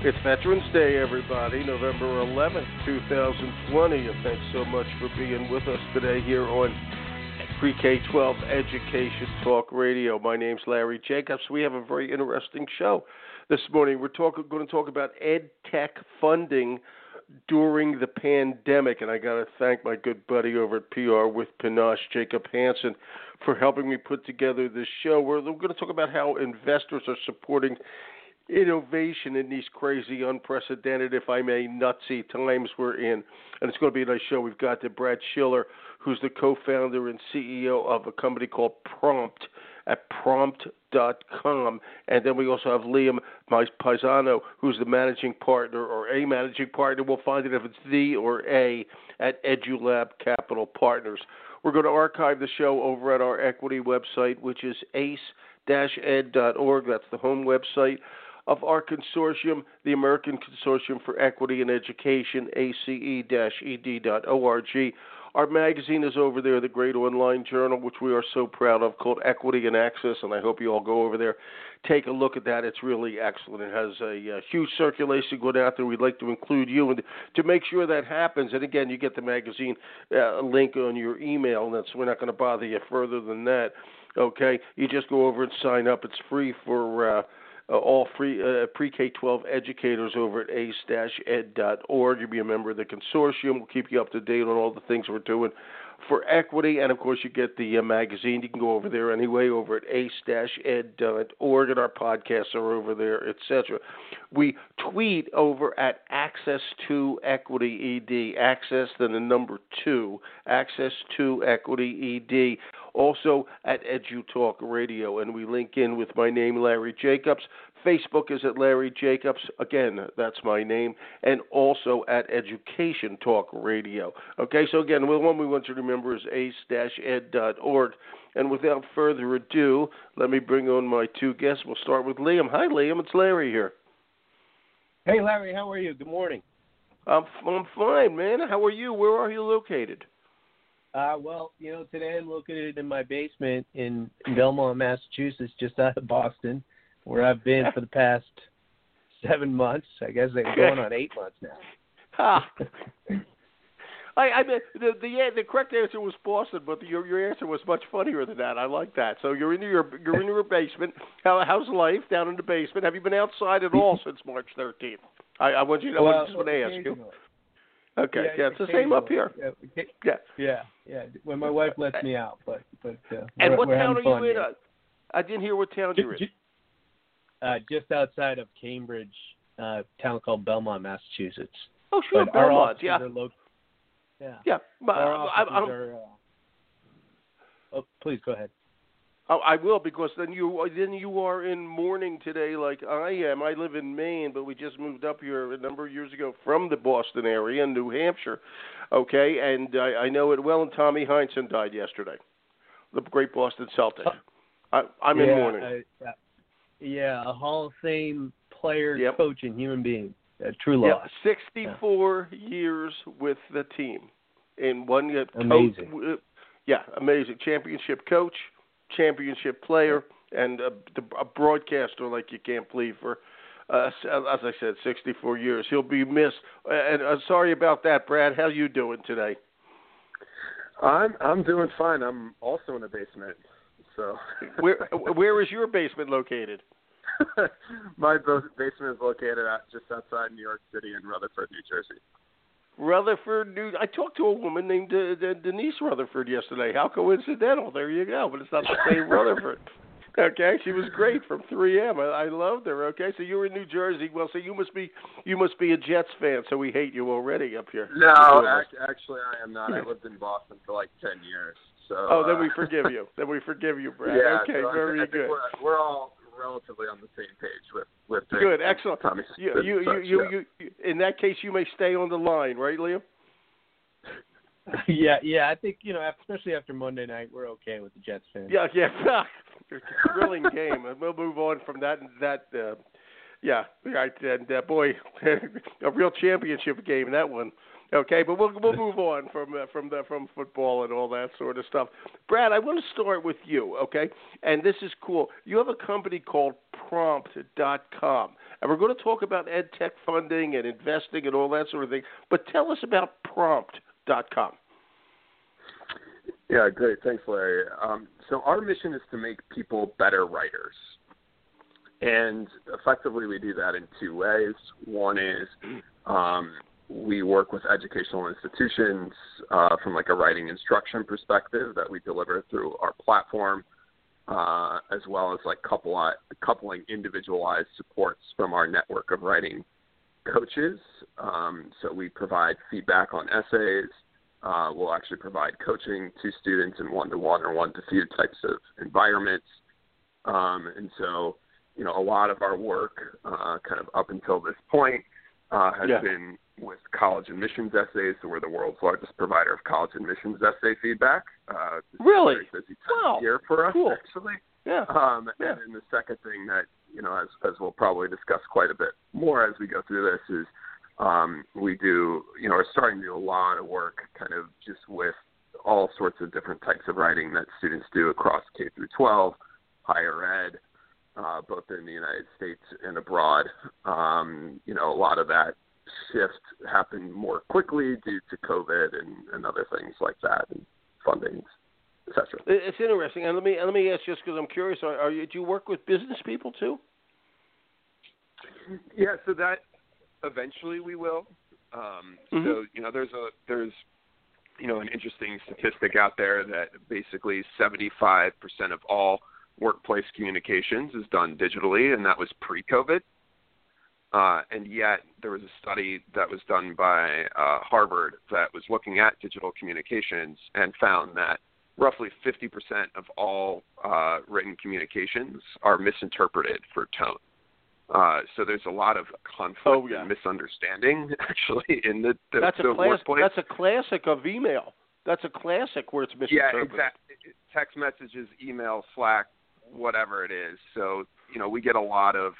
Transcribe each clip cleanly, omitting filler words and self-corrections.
It's Veterans Day, everybody, November 11th, 2020, and thanks so much for being with us today here on Pre-K-12 Education Talk Radio. My name's Larry Jacobs. We have a very interesting show this morning. We're going to talk about ed tech funding during the pandemic, and I got to thank my good buddy over at PR with Panache, Jacob Hansen, for helping me put together this show. We're going to talk about how investors are supporting innovation in these crazy, unprecedented, if I may, nutsy times we're in. And it's going to be a nice show. We've got Brad Schiller, who's the co-founder and CEO of a company called Prompt at prompt.com. And then we also have Liam Paisano, who's the managing partner or a managing partner. We'll find it if it's the or a at EduLab Capital Partners. We're going to archive the show over at our equity website, which is ace-ed.org. That's the home website of our consortium, the American Consortium for Equity in Education, ace-ed.org. Our magazine is over there, the great online journal, which we are so proud of, called Equity and Access, and I hope you all go over there, take a look at that. It's really excellent. It has a huge circulation going out there. We'd like to include you, and to make sure that happens, and again, you get the magazine link on your email, and we're not going to bother you further than that. Okay, you just go over and sign up. It's free for all free pre-K-12 educators over at ace-ed.org. You'll be a member of the consortium. We'll keep you up to date on all the things we're doing for equity. And, of course, you get the magazine. You can go over there anyway, over at ace-ed.org, and our podcasts are over there, etc. We tweet over at Access to Equity ED, Access, then the number 2, Access to Equity ED. Also at EduTalk Radio, and we link in with my name, Larry Jacobs. Facebook is at Larry Jacobs. Again, that's my name. And also at Education Talk Radio. Okay, so again, the one we want you to remember is ace-ed.org. And without further ado, let me bring on my two guests. We'll start with Liam. Hi, Liam. It's Larry here. Hey, Larry. How are you? Good morning. I'm fine, man. How are you? Where are you located? Well, today I'm located in my basement in Belmont, Massachusetts, just out of Boston, where I've been for the past 7 months. I guess they're going on 8 months now. I mean, the correct answer was Boston, but your answer was much funnier than that. I like that. So you're in your basement. How's life down in the basement? Have you been outside at all since March 13th? I want you to know. I just want to ask you. Okay, yeah, it's the same up here. Yeah. When my wife lets me out, but and what town are you in? I didn't hear what town you're in. Just outside of Cambridge, a town called Belmont, Massachusetts. Oh, sure, Belmont. Yeah. Yeah. Our offices are. Please go ahead. Oh, I will, because then you are in mourning today like I am. I live in Maine, but we just moved up here a number of years ago from the Boston area in New Hampshire. Okay, and I know it well, and Tommy Heinsohn died yesterday, the great Boston Celtic. I'm in mourning. A Hall of Fame player, coach, and human being. A true loss. 64 years with the team. In one amazing. Coach, amazing. Championship coach, championship player, and a broadcaster like you can't believe for, as I said, 64 years. He'll be missed. And sorry about that, Brad. How you doing today? I'm doing fine. I'm also in a basement. So where is your basement located? My basement is located just outside New York City in Rutherford, New Jersey. I talked to a woman named Denise Rutherford yesterday. How coincidental. There you go. But it's not the same Rutherford. Okay, she was great from 3M. I loved her. Okay, so you were in New Jersey. Well, so you must be a Jets fan. So we hate you already up here. No, actually I am not. I lived in Boston for like 10 years. So. Then we forgive you. Brad. Yeah, okay, so very I think good. We're all relatively on the same page with good, excellent. Tommy you in that case, you may stay on the line, right, Liam? Yeah. I think especially after Monday night, we're okay with the Jets fans. Yeah. It's a thrilling game, and we'll move on from that. Right. And boy, a real championship game, that one. Okay, but we'll move on from football and all that sort of stuff. Brad, I want to start with you, okay? And this is cool. You have a company called prompt.com. And we're going to talk about EdTech funding and investing and all that sort of thing. But tell us about prompt.com. Yeah, great. Thanks, Larry. So our mission is to make people better writers. And effectively we do that in two ways. One is we work with educational institutions from like a writing instruction perspective that we deliver through our platform, as well as like coupling individualized supports from our network of writing coaches. So we provide feedback on essays. We'll actually provide coaching to students in one-to-one or one-to-few types of environments. And so, a lot of our work kind of up until this point has been with college admissions essays. So we're the world's largest provider of college admissions essay feedback. Really? Very busy time of year for us, actually. Yeah. And then the second thing that, as we'll probably discuss quite a bit more as we go through this is we do, we're starting to do a lot of work kind of just with all sorts of different types of writing that students do across K through 12, higher ed, both in the United States and abroad. A lot of that shift happened more quickly due to COVID and other things like that, and funding, et cetera. It's interesting. And let me ask, just because I'm curious, do you work with business people too? Yeah, so that eventually we will. So, there's an interesting statistic out there that basically 75% of all workplace communications is done digitally, and that was pre-COVID. And yet there was a study that was done by Harvard that was looking at digital communications and found that roughly 50% of all written communications are misinterpreted for tone. So there's a lot of conflict and misunderstanding, actually, in the workplace. That's a classic of email. That's a classic where it's misinterpreted. Yeah, exactly. Text messages, email, Slack, whatever it is. So, we get a lot of,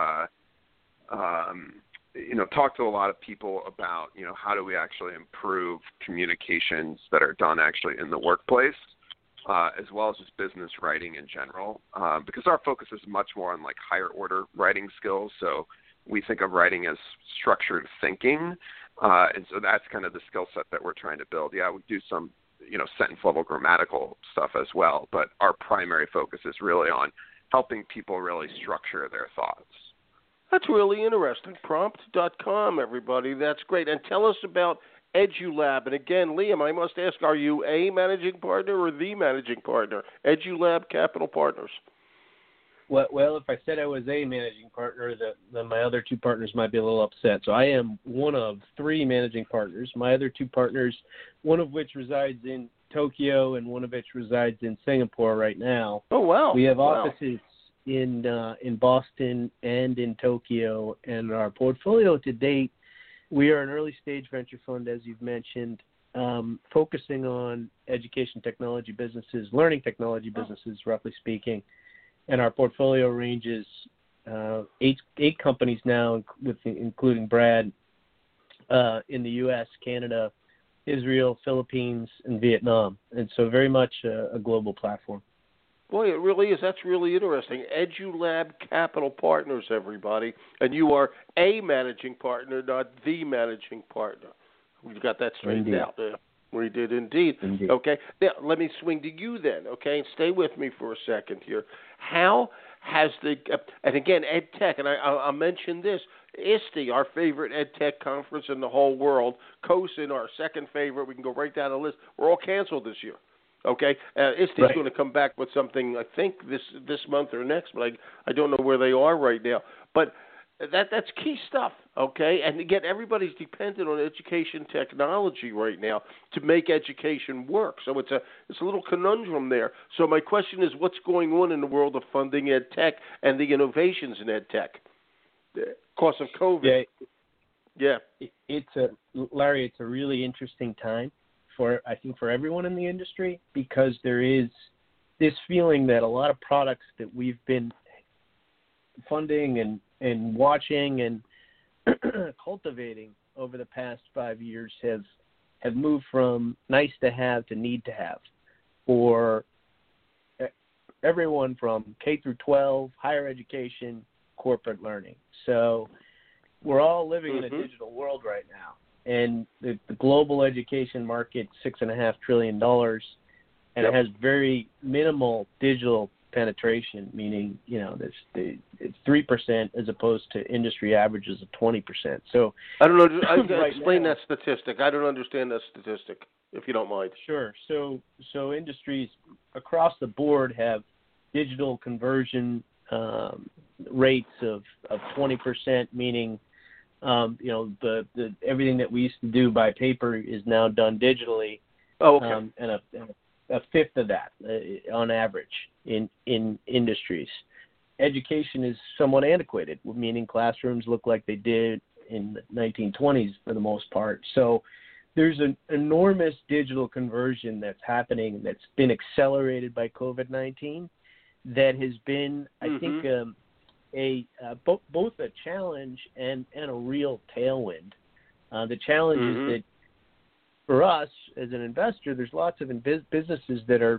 talk to a lot of people about, how do we actually improve communications that are done actually in the workplace, as well as just business writing in general, because our focus is much more on like higher order writing skills. So we think of writing as structured thinking. And so that's kind of the skill set that we're trying to build. Yeah, we do some, sentence level grammatical stuff as well, but our primary focus is really on helping people really structure their thoughts. That's really interesting. Prompt.com, everybody. That's great. And tell us about EduLab. And again, Liam, I must ask, are you a managing partner or the managing partner? EduLab Capital Partners. Well, if I said I was a managing partner, then my other two partners might be a little upset. So I am one of three managing partners. My other two partners, one of which resides in Tokyo and one of which resides in Singapore right now. Oh, wow. We have offices in Boston and in Tokyo, and our portfolio to date, we are an early-stage venture fund, as you've mentioned, focusing on education technology businesses, learning technology businesses, roughly speaking. And our portfolio ranges eight companies now, including Brad, in the U.S., Canada, Israel, Philippines, and Vietnam. And so very much a global platform. Boy, it really is. That's really interesting. EduLab Capital Partners, everybody. And you are a managing partner, not the managing partner. We've got that straightened out there. We did indeed. Okay. Now, let me swing to you then, okay? And stay with me for a second here. How has and again, EdTech, and I'll mention this, ISTE, our favorite EdTech conference in the whole world, COSIN, our second favorite, we can go right down the list, we're all canceled this year. Okay, ISTE is going to come back with something, I think, this month or next, but I don't know where they are right now. But that's key stuff, okay? And again, everybody's dependent on education technology right now to make education work. So it's a little conundrum there. So my question is, what's going on in the world of funding ed tech and the innovations in ed tech? Because of COVID. Yeah. Larry, it's a really interesting time I think for everyone in the industry, because there is this feeling that a lot of products that we've been funding and watching and cultivating over the past 5 years have moved from nice to have to need to have, or everyone from K through 12, higher education, corporate learning. So we're all living in a digital world right now. And the global education market, $6.5 trillion, and it has very minimal digital penetration, meaning, it's 3% as opposed to industry averages of 20%. So I don't know. Explain that statistic. I don't understand that statistic, if you don't mind. Sure. So industries across the board have digital conversion rates of 20%, meaning the everything that we used to do by paper is now done digitally. Oh, okay. And a fifth of that on average in industries. Education is somewhat antiquated, meaning classrooms look like they did in the 1920s for the most part. So there's an enormous digital conversion that's happening that's been accelerated by COVID-19 that has been, I think, both a challenge and a real tailwind. The challenge is that for us as an investor, there's lots of businesses that are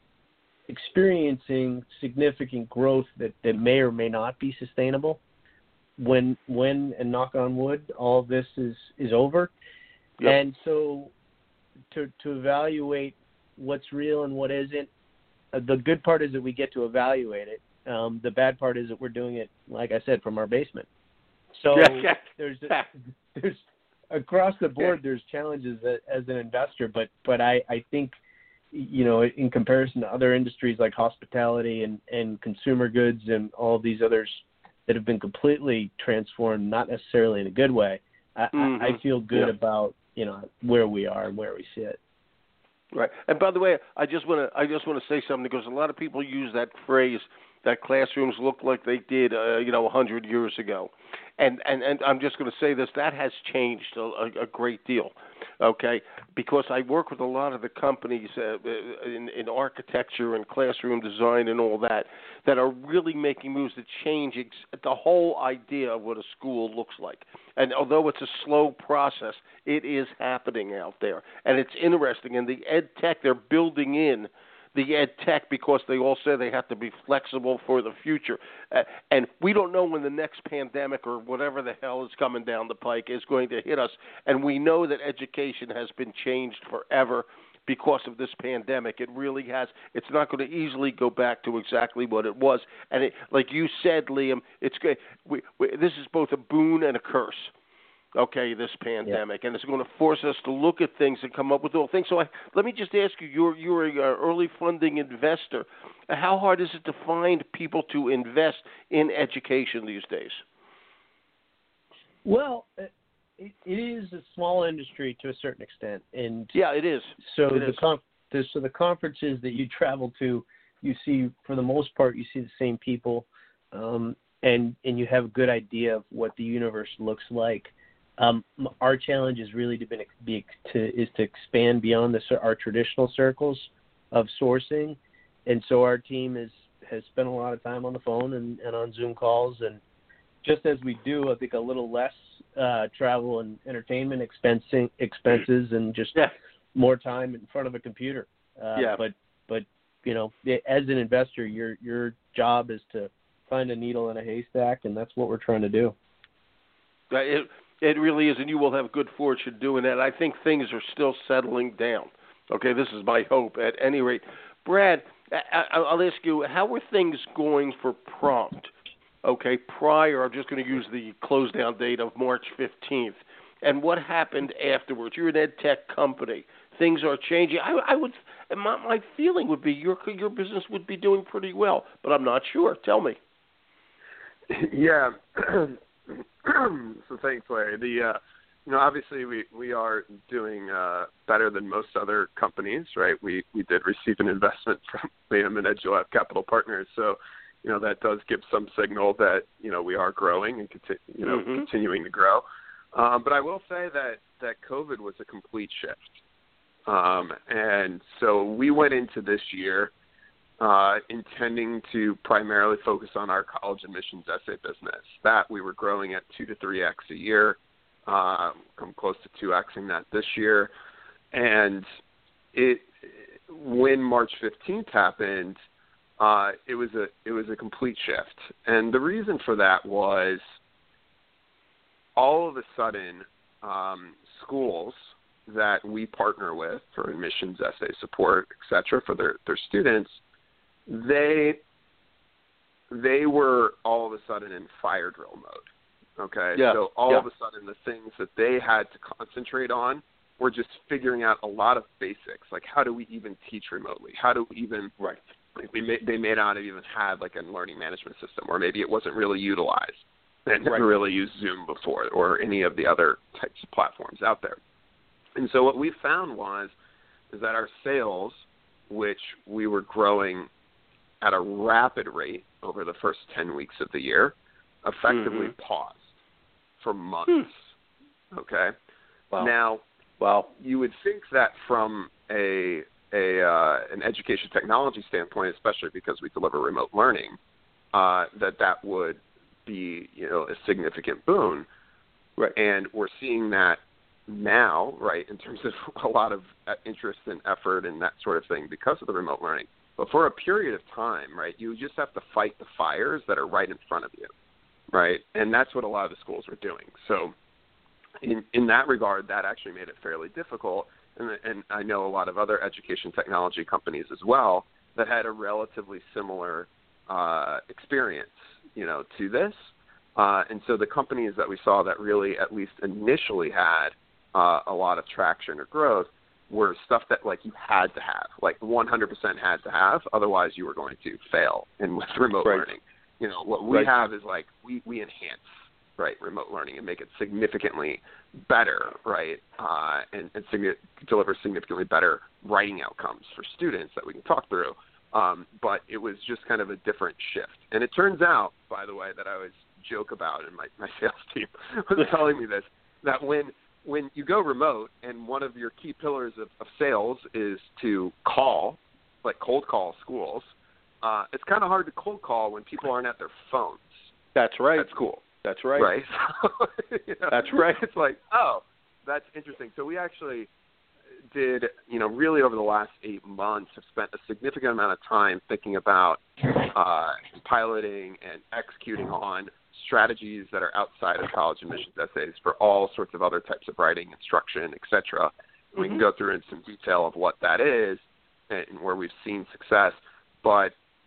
experiencing significant growth that may or may not be sustainable when and knock on wood, all of this is over. Yep. And so to evaluate what's real and what isn't, the good part is that we get to evaluate it. The bad part is that we're doing it, like I said, from our basement. So there's across the board, there's challenges as an investor, but I think, in comparison to other industries like hospitality and consumer goods and all of these others that have been completely transformed, not necessarily in a good way, I feel good about, where we are and where we sit. Right. And by the way, I just want to say something, because a lot of people use that phrase that classrooms look like they did, 100 years ago. And I'm just going to say this, that has changed a great deal, okay? Because I work with a lot of the companies in architecture and classroom design and all that are really making moves that change the whole idea of what a school looks like. And although it's a slow process, it is happening out there. And it's interesting. And the ed tech, they're building in the ed tech because they all say they have to be flexible for the future. And we don't know when the next pandemic or whatever the hell is coming down the pike is going to hit us. And we know that education has been changed forever because of this pandemic. It really has. It's not going to easily go back to exactly what it was. And like you said, Liam, it's good. This is both a boon and a curse. Okay, this pandemic, and it's going to force us to look at things and come up with all things. So let me just ask you, you're an early funding investor. How hard is it to find people to invest in education these days? Well, it is a small industry to a certain extent. And it is. So the conferences that you travel to, you see, for the most part, you see the same people, and you have a good idea of what the universe looks like. Our challenge is really to expand beyond our traditional circles of sourcing, and so our team has spent a lot of time on the phone and on Zoom calls, and just as we do, I think a little less travel and entertainment expenses, and just more time in front of a computer. But as an investor, your job is to find a needle in a haystack, and that's what we're trying to do. It really is, and you will have good fortune doing that. I think things are still settling down. Okay, this is my hope at any rate. Brad, I'll ask you, how were things going for Prompt? Okay, prior, I'm just going to use the close down date of March 15th. And what happened afterwards? You're an ed tech company. Things are changing. My feeling would be your business would be doing pretty well, but I'm not sure. Tell me. Yeah. So thanks, Larry. Obviously we are doing better than most other companies, right? We did receive an investment from Liam and EduLab Capital Partners, so that does give some signal that we are growing and continuing to grow. But I will say that COVID was a complete shift, and so we went into this year intending to primarily focus on our college admissions essay business. That we were growing at 2 to 3x a year. I'm close to 2xing that this year. And when March 15th happened, it was a complete shift. And the reason for that was all of a sudden, schools that we partner with for admissions, essay support, et cetera, for their students, they were all of a sudden in fire drill mode. Okay? Yeah. So all of a sudden the things that they had to concentrate on were just figuring out a lot of basics, like how do we even teach remotely? How do we even Right. Like they may not have even had like a learning management system, or maybe it wasn't really utilized. They had never really used Zoom before or any of the other types of platforms out there. And so what we found is that our sales, which we were growing at a rapid rate over the first 10 weeks of the year, effectively paused for months. Okay? Wow. Now, you would think that from an education technology standpoint, especially because we deliver remote learning, that would be, a significant boon. Right. And we're seeing that now, right, in terms of a lot of interest and effort and that sort of thing because of the remote learning. But for a period of time, right, you just have to fight the fires that are right in front of you, right? And that's what a lot of the schools were doing. So in that regard, that actually made it fairly difficult. And I know a lot of other education technology companies as well that had a relatively similar experience, to this. And so the companies that we saw that really at least initially had a lot of traction or growth were stuff that like you had to have, like 100% had to have, otherwise you were going to fail. And with remote learning, what we have is like we enhance, right, remote learning and make it significantly better, right, and deliver significantly better writing outcomes for students that we can talk through. But it was just kind of a different shift. And it turns out, by the way, that I always joke about, and my sales team was telling me this, that when you go remote and one of your key pillars of sales is to call, like cold call schools, it's kind of hard to cold call when people aren't at their phones. That's right. That's cool. That's right. Right. So, That's right. It's like, oh, that's interesting. So we actually did, really over the last 8 months, have spent a significant amount of time thinking about piloting and executing on strategies that are outside of college admissions essays for all sorts of other types of writing, instruction, et cetera. We can go through in some detail of what that is and where we've seen success. But,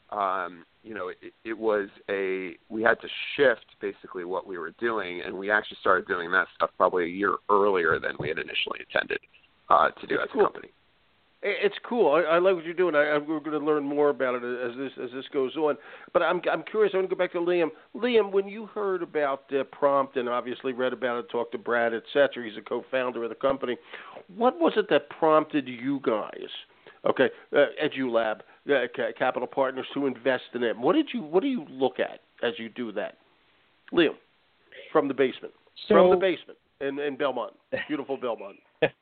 we had to shift basically what we were doing, and we actually started doing that stuff probably a year earlier than we had initially intended to do as a company. It's cool. I like what you're doing. We're going to learn more about it as this goes on. But I'm curious. I want to go back to Liam. Liam, when you heard about Prompt and obviously read about it, talked to Brad, et cetera, he's a co-founder of the company. What was it that prompted you guys, EduLab, Capital Partners, to invest in it? What do you look at as you do that, Liam? From the basement. From the basement in Belmont, beautiful Belmont.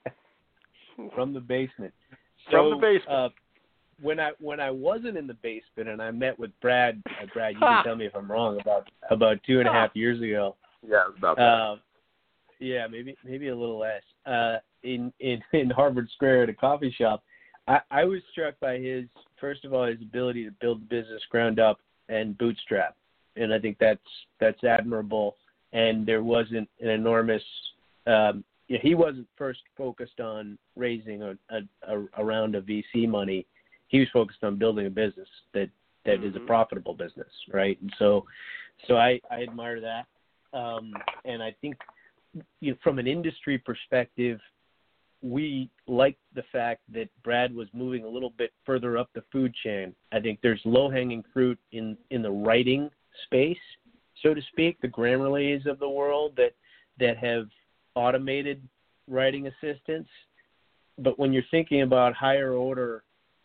From the basement. From the basement. When I wasn't in the basement and I met with Brad, you can tell me if I'm wrong, about 2.5 years ago. Yeah, about that. Yeah, maybe a little less. In Harvard Square at a coffee shop, I was struck by his ability to build the business ground up and bootstrap, and I think that's admirable. And there wasn't an enormous. He wasn't first focused on raising a round of VC money. He was focused on building a business that is a profitable business, right? And so I admire that. And I think from an industry perspective, we liked the fact that Brad was moving a little bit further up the food chain. I think there's low-hanging fruit in the writing space, so to speak, the Grammarly's of the world that have automated writing assistants. But when you're thinking about higher order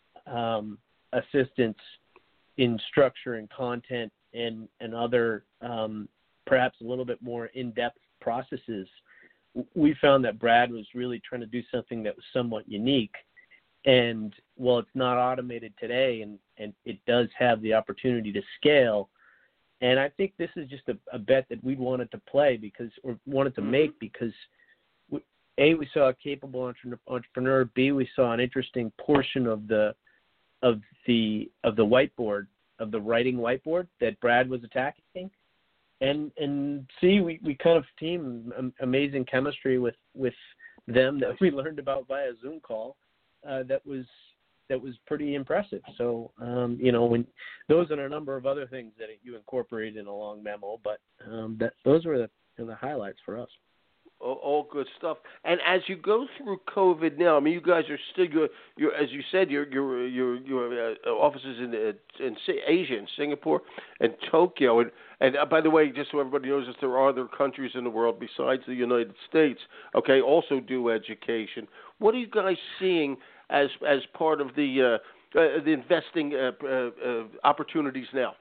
assistants in structure and content and other perhaps a little bit more in-depth processes, we found that Brad was really trying to do something that was somewhat unique. And while it's not automated today and it does have the opportunity to scale, and I think this is just a bet that we wanted to make because A, we saw a capable entrepreneur. B, we saw an interesting portion of the whiteboard the writing whiteboard that Brad was attacking, and C, we kind of team amazing chemistry with them that we learned about via Zoom call. That was pretty impressive. So when those and a number of other things that you incorporated in a long memo, but those were the highlights for us. All good stuff. And as you go through COVID now, I mean, you guys are still you're as you said, your offices in Asia, in Singapore and Tokyo. And by the way, just so everybody knows, there are other countries in the world besides the United States. Okay, also do education. What are you guys seeing as part of the investing opportunities now?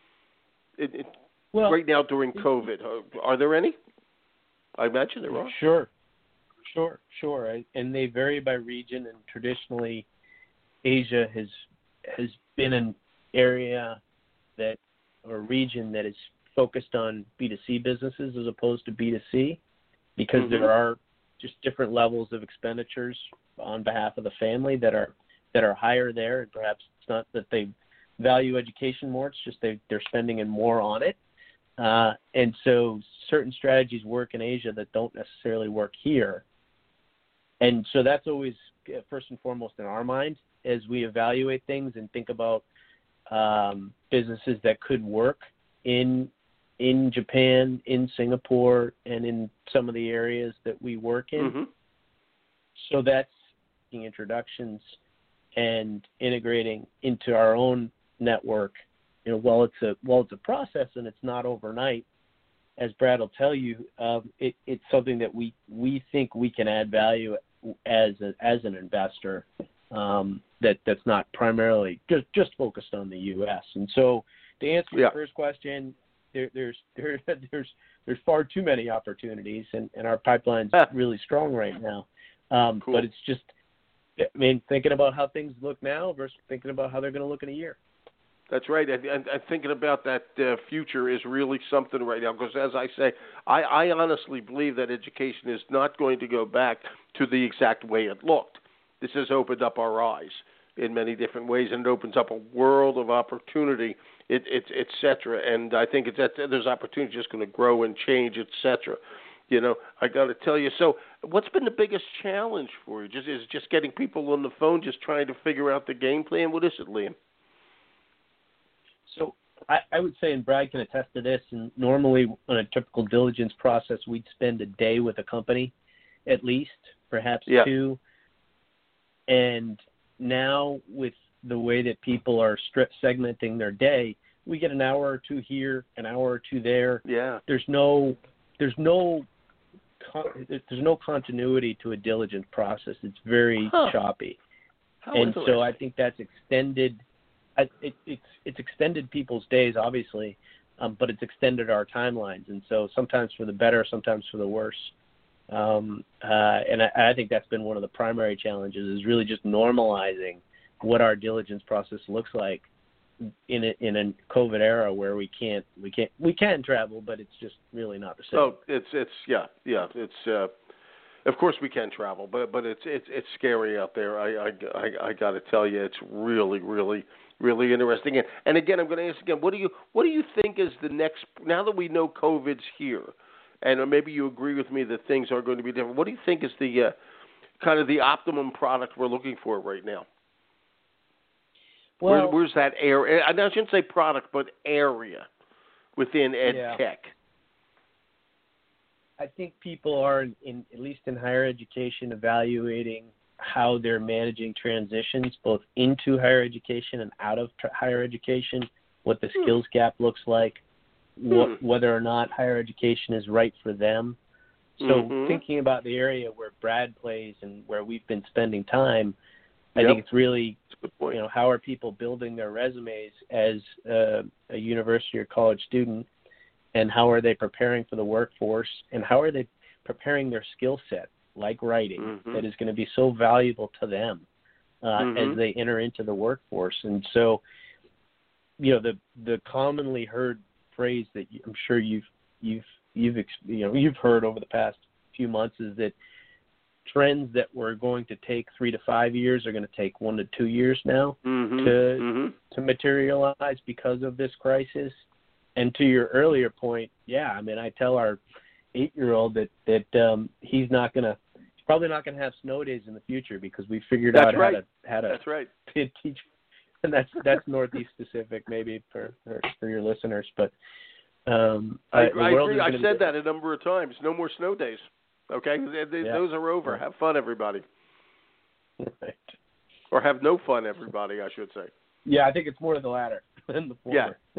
Right now during COVID, are there any? I imagine there are. Sure. And they vary by region, and traditionally Asia has been an area or region that is focused on B2C businesses as opposed to B2C, because there are just different levels of expenditures on behalf of the family that are higher there. And perhaps it's not that they value education more, it's just they're spending more on it. And so certain strategies work in Asia that don't necessarily work here. And so that's always first and foremost in our mind as we evaluate things and think about businesses that could work in Japan, in Singapore, and in some of the areas that we work in. So that's introductions and integrating into our own network. While it's a process and it's not overnight, as Brad will tell you, it's something that we think we can add value as an investor that's not primarily just focused on the U.S. And so, to answer your first question, there's far too many opportunities, and our pipeline's really strong right now. Cool. But it's just, thinking about how things look now versus thinking about how they're going to look in a year. That's right, and thinking about that future is really something right now, because as I say, I honestly believe that education is not going to go back to the exact way it looked. This has opened up our eyes in many different ways, and it opens up a world of opportunity, et cetera. And I think there's opportunity just going to grow and change, et cetera. I got to tell you. So, what's been the biggest challenge for you? Is it just getting people on the phone, just trying to figure out the game plan? What is it, Liam? So I would say, and Brad can attest to this, and normally on a typical diligence process, we'd spend a day with a company, at least, perhaps two. And now with the way that people are segmenting their day, we get an hour or two here, an hour or two there. Yeah. There's no continuity to a diligence process. It's very choppy. And so I think that's extended. It's extended people's days, obviously, but it's extended our timelines, and so sometimes for the better, sometimes for the worse. And I think that's been one of the primary challenges, is really just normalizing what our diligence process looks like in a COVID era where we can travel, but it's just really not the same. Oh, it's of course we can travel, but it's scary out there. I got to tell you, it's really, really, really interesting. And again, I'm going to ask again, what do you think is the next, now that we know COVID's here, and maybe you agree with me that things are going to be different, what do you think is the kind of the optimum product we're looking for right now? Well, where's that area? I shouldn't say product, but area within ed tech. I think people are, at least in higher education, evaluating how they're managing transitions both into higher education and out of higher education, what the skills gap looks like, whether or not higher education is right for them. So thinking about the area where Brad plays and where we've been spending time, I think it's really, how are people building their resumes as a university or college student, and how are they preparing for the workforce, and how are they preparing their skill set, like writing, that is going to be so valuable to them as they enter into the workforce. And so, the commonly heard phrase that I'm sure you've heard over the past few months is that trends that were going to take 3 to 5 years are going to take 1 to 2 years now to materialize because of this crisis. And to your earlier point, yeah, I mean, I tell our 8-year-old that he's probably not going to have snow days in the future because we figured out how to That's right. teach, and that's Northeast specific maybe for your listeners, but I agree. I've said that a number of times. No more snow days. Okay, those are over. Have fun, everybody. Right. Or have no fun, everybody, I should say. Yeah, I think it's more the latter than the former. Yeah.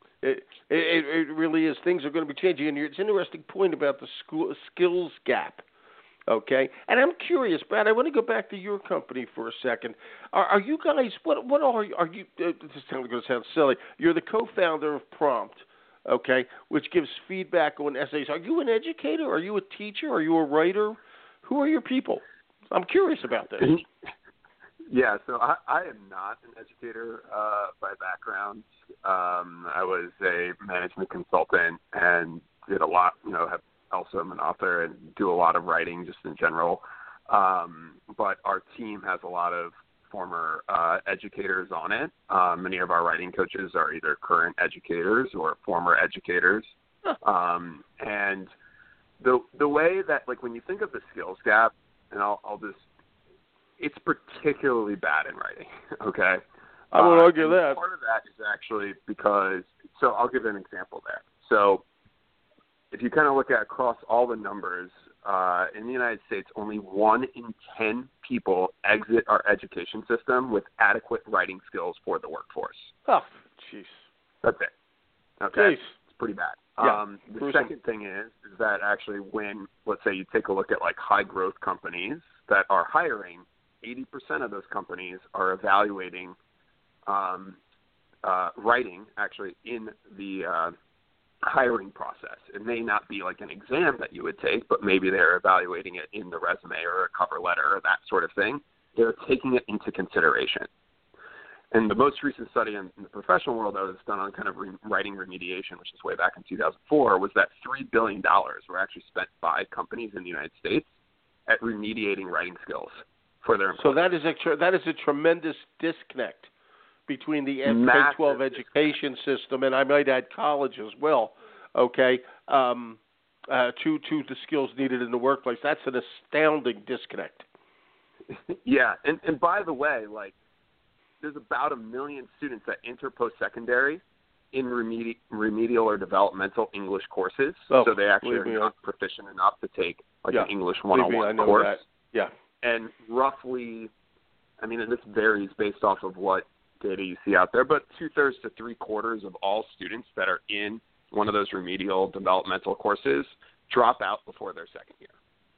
It really is. Things are going to be changing. And it's an interesting point about the skills gap. Okay, and I'm curious, Brad. I want to go back to your company for a second. Are you guys? What are you? This is going to sound silly. You're the co-founder of Prompt, okay, which gives feedback on essays. Are you an educator? Are you a teacher? Are you a writer? Who are your people? I'm curious about this. Yeah, so I am not an educator by background. I was a management consultant and did a lot, also I'm an author and do a lot of writing just in general. But our team has a lot of former educators on it. Many of our writing coaches are either current educators or former educators. And the way that, like, when you think of the skills gap, and I'll just, it's particularly bad in writing, okay? I won't argue that. Part of that is actually because, so I'll give an example there. So if you kind of look at across all the numbers, in the United States, only 1 in 10 people exit our education system with adequate writing skills for the workforce. Oh, jeez. That's it. Okay? Jeez. It's pretty bad. Yeah, the second thing is that actually when, let's say you take a look at like high growth companies that are hiring, 80% of those companies are evaluating writing actually in the hiring process. It may not be like an exam that you would take, but maybe they're evaluating it in the resume or a cover letter or that sort of thing. They're taking it into consideration. And the most recent study in the professional world that was done on kind of writing remediation, which is way back in 2004, was that $3 billion were actually spent by companies in the United States at remediating writing skills for their employees. So that is a tremendous disconnect between the K-12 education system, and I might add college as well, okay, to the skills needed in the workplace. That's an astounding disconnect. Yeah, and by the way, like, there's about 1 million students that enter post-secondary in remedial or developmental English courses, so they actually are not proficient enough to take like an English 101 course. That. Yeah. And roughly, I mean, and this varies based off of what data you see out there, but 2/3 to 3/4 of all students that are in one of those remedial developmental courses drop out before their second year.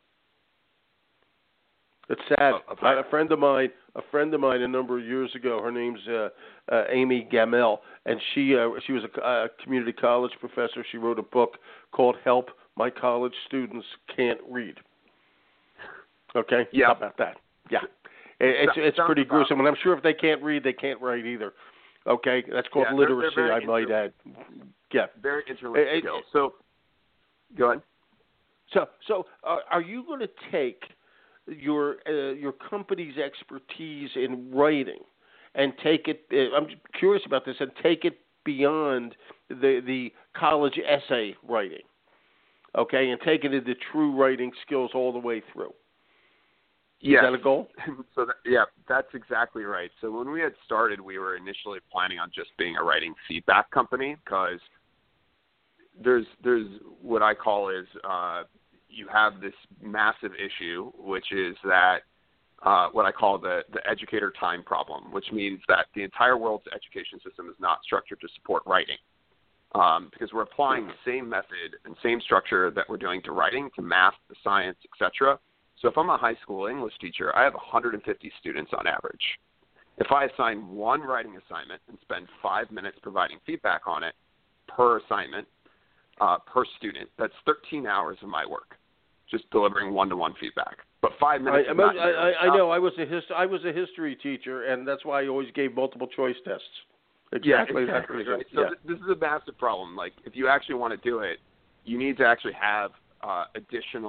It's sad. A friend of mine a number of years ago, her name's Amy Gamel, and she was a community college professor. She wrote a book called Help My College Students Can't Read. Okay? Yeah. How about that? Yeah. It's pretty gruesome, and I'm sure if they can't read, they can't write either. Okay? That's called literacy, I might add. Yeah. Very interlinked skills. So, go ahead. So are you going to take your company's expertise in writing and take it? I'm curious about this, and take it beyond the college essay writing, okay, and take it into true writing skills all the way through. Yes. Is that a goal? So that's exactly right. So when we had started, we were initially planning on just being a writing feedback company, because there's what I call is you have this massive issue, which is that what I call the educator time problem, which means that the entire world's education system is not structured to support writing, because we're applying the same method and same structure that we're doing to writing, to math, to science, etc. So if I'm a high school English teacher, I have 150 students on average. If I assign one writing assignment and spend 5 minutes providing feedback on it per assignment, per student, that's 13 hours of my work, just delivering one-to-one feedback. But 5 minutes. I know. I was a history teacher, and that's why I always gave multiple choice tests. Exactly. Right. So this is a massive problem. Like, if you actually want to do it, you need to actually have additional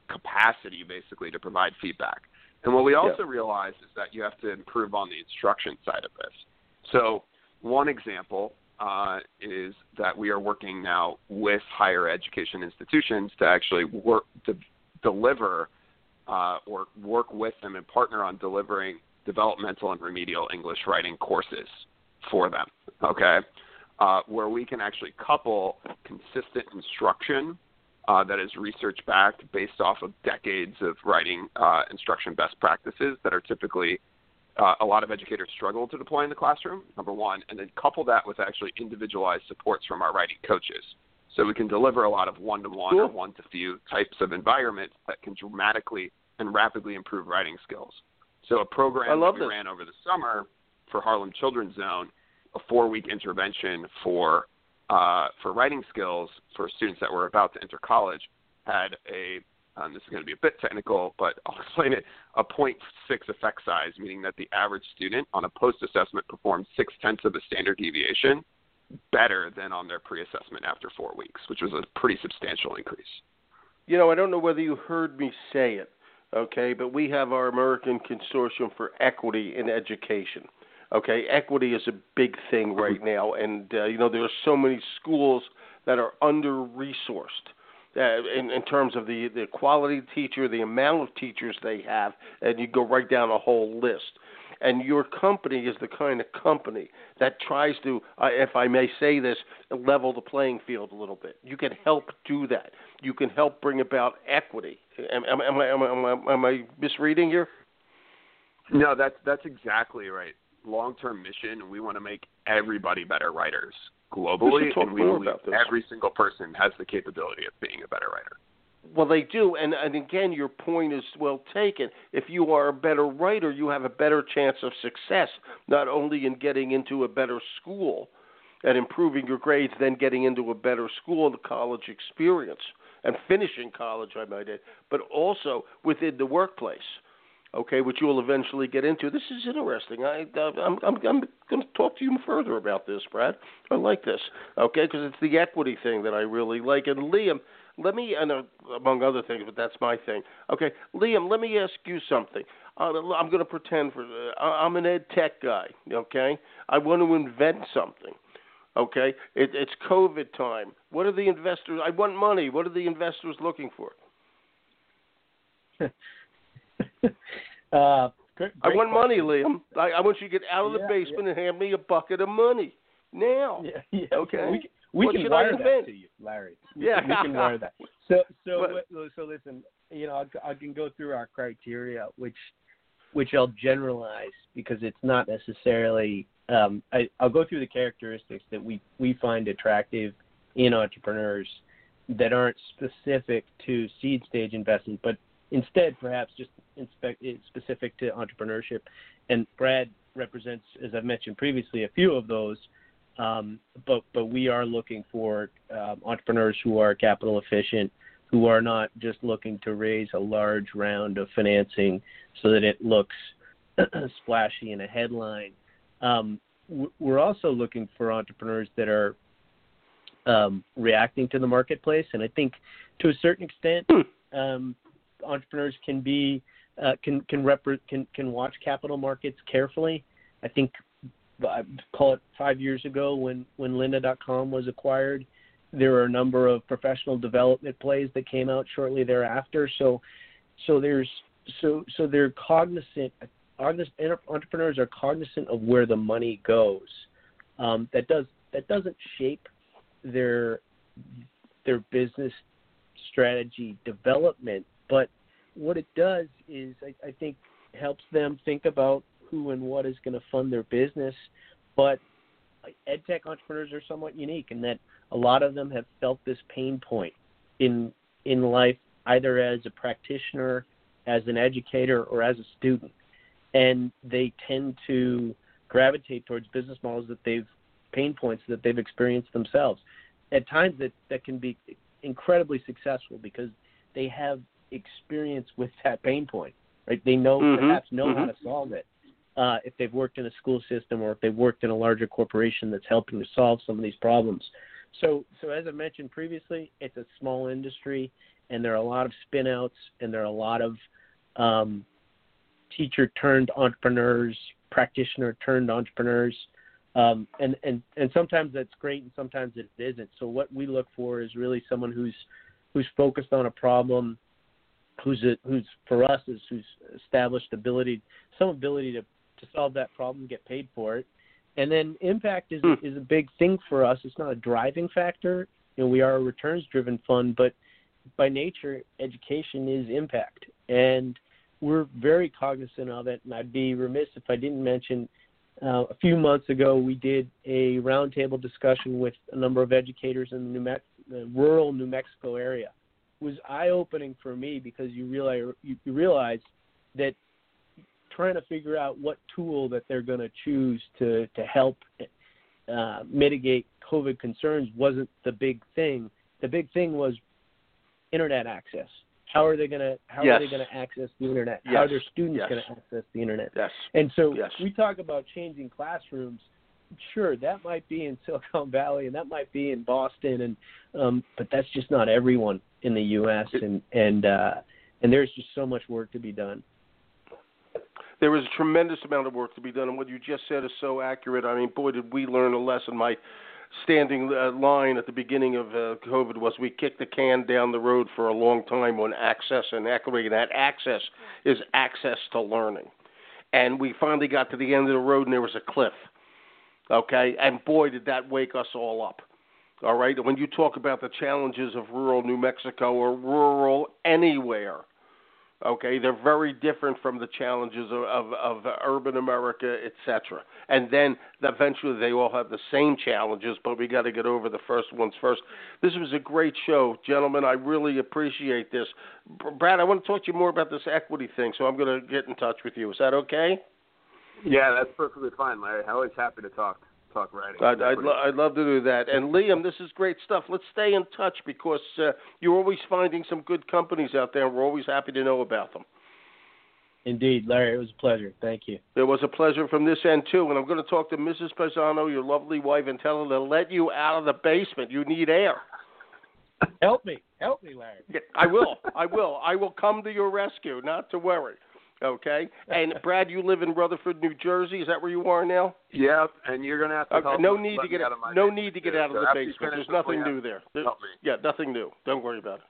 capacity basically to provide feedback. And what we also realized is that you have to improve on the instruction side of this. So one example is that we are working now with higher education institutions to actually work to deliver or work with them and partner on delivering developmental and remedial English writing courses for them, okay, where we can actually couple consistent instruction that is research-backed based off of decades of writing instruction best practices that are typically a lot of educators struggle to deploy in the classroom, number one, and then couple that with actually individualized supports from our writing coaches. So we can deliver a lot of one-to-one or one-to-few types of environments that can dramatically and rapidly improve writing skills. So a program that we ran over the summer for Harlem Children's Zone, a 4-week intervention for writing skills for students that were about to enter college, had this is going to be a bit technical, but I'll explain it, a 0.6 effect size, meaning that the average student on a post-assessment performed 0.6 of a standard deviation better than on their pre-assessment after 4 weeks, which was a pretty substantial increase. You know, I don't know whether you heard me say it, okay, but we have our American Consortium for Equity in Education. Okay, equity is a big thing right now, and, you know, there are so many schools that are under-resourced in terms of the quality teacher, the amount of teachers they have, and you go right down a whole list. And your company is the kind of company that tries to, if I may say this, level the playing field a little bit. You can help do that. You can help bring about equity. Am I misreading here? No, that's exactly right. Long-term mission, we want to make everybody better writers globally, and we believe every single person has the capability of being a better writer. Well, they do, and again, your point is well taken. If you are a better writer, you have a better chance of success, not only in getting into a better school and improving your grades, then getting into a better school, the college experience, and finishing college, I might add, but also within the workplace, okay, which you will eventually get into. This is interesting. I'm going to talk to you further about this, Brad. I like this, okay, because it's the equity thing that I really like. And Liam, let me, among other things, but that's my thing. Okay, Liam, let me ask you something. I'm going to pretend I'm an ed tech guy, okay? I want to invent something, okay? It's COVID time. What are the investors? I want money. What are the investors looking for? Great I want question. money, Liam. I want you to get out of the basement and hand me a bucket of money now. Yeah. Okay. We can wire that to you, Larry. We can wire that. So listen. You know, I can go through our criteria, which I'll generalize because it's not necessarily. I'll go through the characteristics that we find attractive in entrepreneurs that aren't specific to seed stage investing, but instead perhaps just specific to entrepreneurship. And Brad represents, as I've mentioned previously, a few of those. But we are looking for entrepreneurs who are capital efficient, who are not just looking to raise a large round of financing so that it looks splashy in a headline. We're also looking for entrepreneurs that are reacting to the marketplace, and I think to a certain extent, entrepreneurs can be can watch capital markets carefully. I think, call it 5 years ago when Lynda.com was acquired, there were a number of professional development plays that came out shortly thereafter. So they're cognizant. Entrepreneurs are cognizant of where the money goes. That doesn't shape their business strategy development, but what it does is I think helps them think about who and what is going to fund their business. But ed tech entrepreneurs are somewhat unique in that a lot of them have felt this pain point in life, either as a practitioner, as an educator, or as a student. And they tend to gravitate towards business models pain points that they've experienced themselves. At times that can be incredibly successful because they have experience with that pain point, right? They perhaps know how to solve it. If they've worked in a school system or if they've worked in a larger corporation that's helping to solve some of these problems. So as I mentioned previously, it's a small industry, and there are a lot of spin-outs, and there are a lot of teacher-turned-entrepreneurs, practitioner-turned-entrepreneurs, and sometimes that's great, and sometimes it isn't. So what we look for is really someone who's focused on a problem, who's established some ability to solve that problem, get paid for it. And then impact is a big thing for us. It's not a driving factor. We are a returns-driven fund, but by nature, education is impact. And we're very cognizant of it, and I'd be remiss if I didn't mention a few months ago we did a roundtable discussion with a number of educators in the rural New Mexico area. It was eye-opening for me because you realize that trying to figure out what tool that they're going to choose to help mitigate COVID concerns wasn't the big thing. The big thing was internet access. How are they going to access the internet? Yes. How are their students going to access the internet? Yes. And so we talk about changing classrooms. Sure, that might be in Silicon Valley and that might be in Boston, but that's just not everyone in the U.S. and there's just so much work to be done. There is a tremendous amount of work to be done, and what you just said is so accurate. I mean, boy, did we learn a lesson. My standing line at the beginning of COVID was we kicked the can down the road for a long time on access and equity, and that access is access to learning. And we finally got to the end of the road, and there was a cliff, okay? And boy, did that wake us all up, all right? When you talk about the challenges of rural New Mexico or rural anywhere, okay, they're very different from the challenges of urban America, etc. And then eventually they all have the same challenges, but we got to get over the first ones first. This was a great show, gentlemen. I really appreciate this. Brad, I want to talk to you more about this equity thing, so I'm going to get in touch with you. Is that okay? Yeah, that's perfectly fine, Larry. I'm always happy to talk writing. I'd love to do that. And Liam, this is great stuff. Let's stay in touch because you're always finding some good companies out there, and we're always happy to know about them. Indeed, Larry, it was a pleasure. Thank you. It was a pleasure from this end, too. And I'm going to talk to Mrs. Paisano, your lovely wife, and tell her to let you out of the basement. You need air. Help me, Larry. Yeah, I will. I will come to your rescue, not to worry. Okay. And Brad, you live in Rutherford, New Jersey. Is that where you are now? Yep. And you're gonna have to help no me need to get out of my no need to get out of the basement. There's nothing new there. Help me. Yeah, nothing new. Don't worry about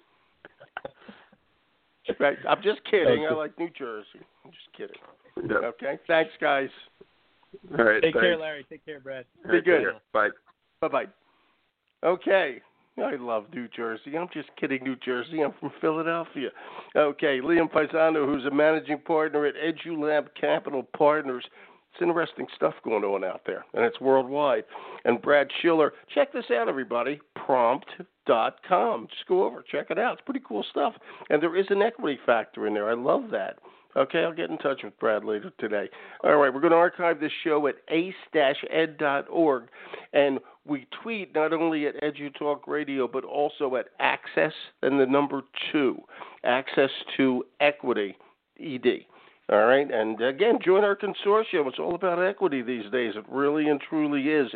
it. Right. I'm just kidding. I like New Jersey. I'm just kidding. Yep. Okay. Thanks, guys. All right. Take care, Larry. Take care, Brad. Be good. Bye. Bye. Okay. I love New Jersey. I'm just kidding, New Jersey. I'm from Philadelphia. Okay, Liam Paisano, who's a managing partner at EduLab Capital Partners. It's interesting stuff going on out there, and it's worldwide. And Brad Schiller, check this out, everybody, prompt.com. Just go over, check it out. It's pretty cool stuff. And there is an equity factor in there. I love that. Okay, I'll get in touch with Brad later today. All right, we're going to archive this show at ace-ed.org, and we tweet not only at EduTalk Radio, but also at Access and the number 2, Access to Equity, ED. All right, and again, join our consortium. It's all about equity these days. It really and truly is,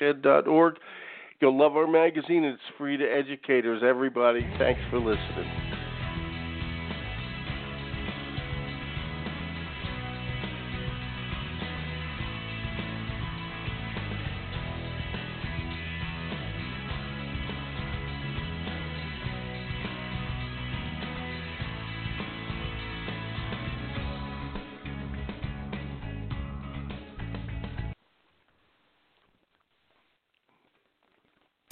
ace-ed.org. You'll love our magazine. It's free to educators, everybody. Thanks for listening.